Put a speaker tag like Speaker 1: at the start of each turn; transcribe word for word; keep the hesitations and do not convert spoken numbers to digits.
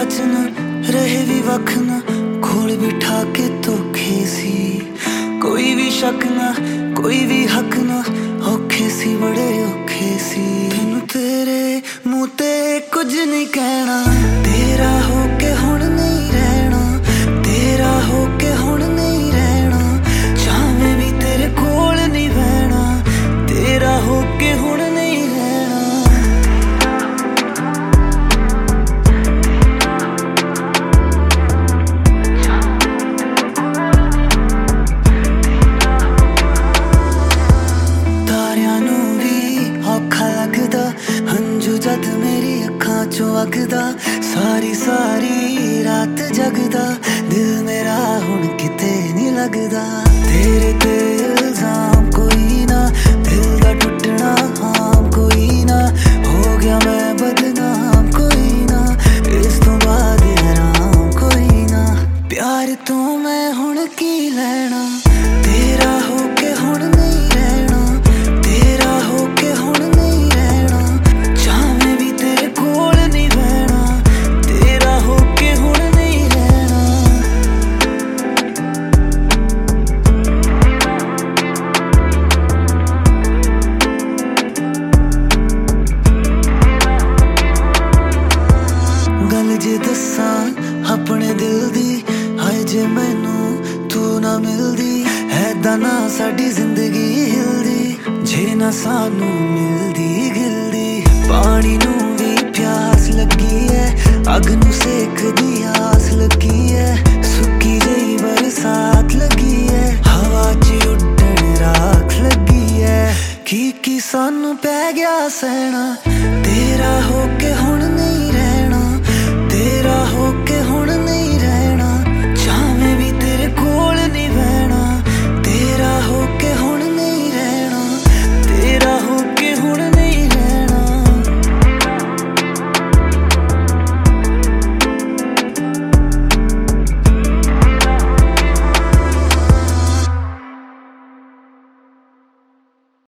Speaker 1: सच न रहे भी वख न कोल बिठा के धोखे सी कोई भी शक न कोई भी हक न औखे सी बड़े औखे सी तेनू तेरे मुँह ते कुछ नहीं कहना तेरा होके हुण नहीं रहना तेरा होके हुण नहीं रहना चाहे भी तेरे कोल नहीं बहना तेरा होके हुण नहीं रहना तारियां नू भी औखा लगदा हंजू जद मेरी अखां चों वगदा सारी सारी रात जगदा दिल मेरा हुण किते नहीं लगदा तेरे ते इल्जाम कोई ना दिल दा टुटना आम कोई ना हो गया मैं बदनाम कोई ना इस तो बाद आराम कोई ना प्यार तो मैं हुण की लेना तेरा होके हुण नहीं रहना तेरा होके हुण नहीं रहना चाहे भी तेरे कोल नहीं बहना तेरा होके हुण नहीं रहना गल जे दस्सां अपने दिल दी हाय जे मैनू तू ना मिलदी ऐदां ना साडी जिंदगी हिलदी जे ना सानू मिलदी गिलदी पानी नू भी प्यास लगी है अग नू सेक दी आस लगी है सुक्की जई बरसात लगी है हवा च उड्डण राख लगी है की की सानू पै गया सहना तेरा हो